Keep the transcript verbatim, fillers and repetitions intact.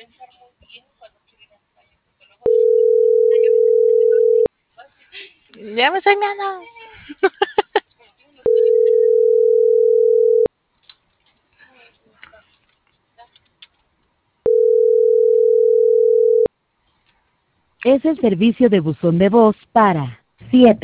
Ya me estoy meando. Es el servicio de buzón de voz para siete